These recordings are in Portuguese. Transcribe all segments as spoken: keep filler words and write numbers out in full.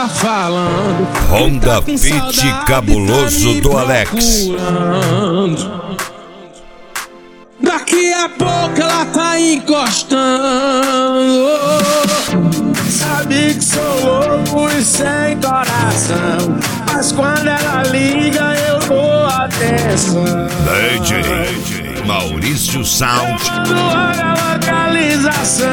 tá falando. Honda Fit cabuloso do Alex. Daqui a pouco ela tá encostando. Sabe que sou louco e sem coração, mas quando ela liga eu dou atenção. D J Maurício Sound. Eu mando a localização.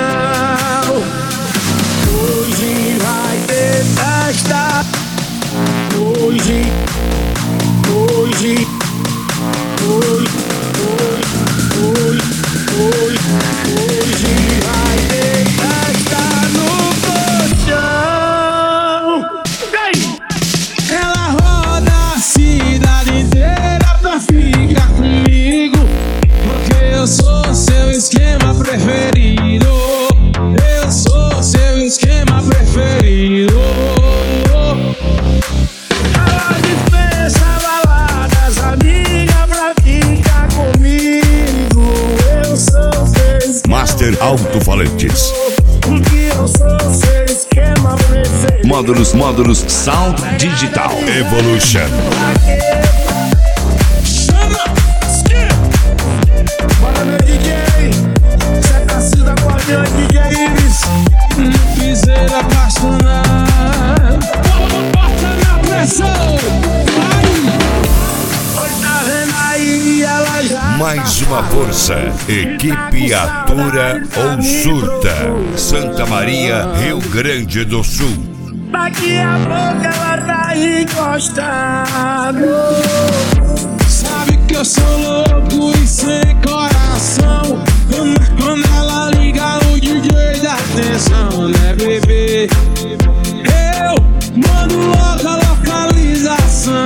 Hoje vai ter festa. Hoje, hoje, hoje, hoje, hoje, hoje vai ter festa no colchão. Ela roda a cidade inteira pra ficar comigo, porque eu sou seu esquema preferido. Eu sou seu esquema preferido. Ela dispensa baladas, amiga, pra ficar comigo. Eu sou seu esquema Master Alto-Falantes. porque eu sou seu esquema preferido. Módulos, módulos Sound Digital Evolution. Bora, meu D J, cê precisa com a minha D J Iris. Não quiser apaixonar, bota na pressão. Hoje tá vendo aí, ela já Mais uma força. Equipe Atura ou Surta. Santa Maria, Rio Grande do Sul. daqui a pouco ela tá encostando. Sabe que eu sou louco e sem coração, quando ela liga o D J dá atenção, né, bebê? Eu mando logo a localização.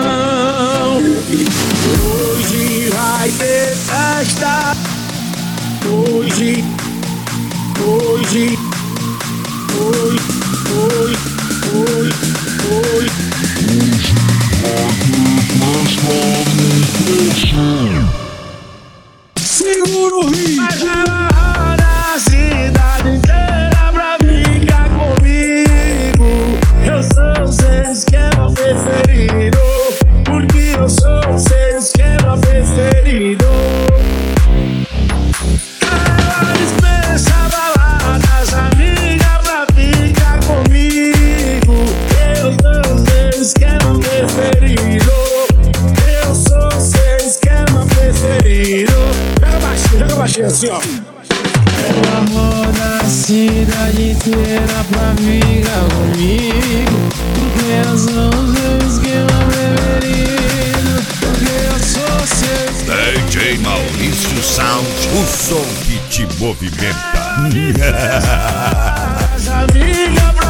Hoje vai ter festa. Hoje, hoje, hoje, hoje, hoje, hoje. Segura o ritmo. Mas ela roda a cidade inteira pra ficar comigo. Eu sou seu esquema preferido, porque eu sou seu esquema preferido. Ela dispensa baladas, amiga, pra ficar comigo. Eu sou seu esquema preferido. Eu sou seu esquema preferido. Joga baixinho, joga baixinho assim, ó. Ela roda a cidade inteira pra ficar comigo, porque eu sou seu esquema preferido. Porque eu sou seu D J Maurício Sound. O som que te movimenta. amiga pra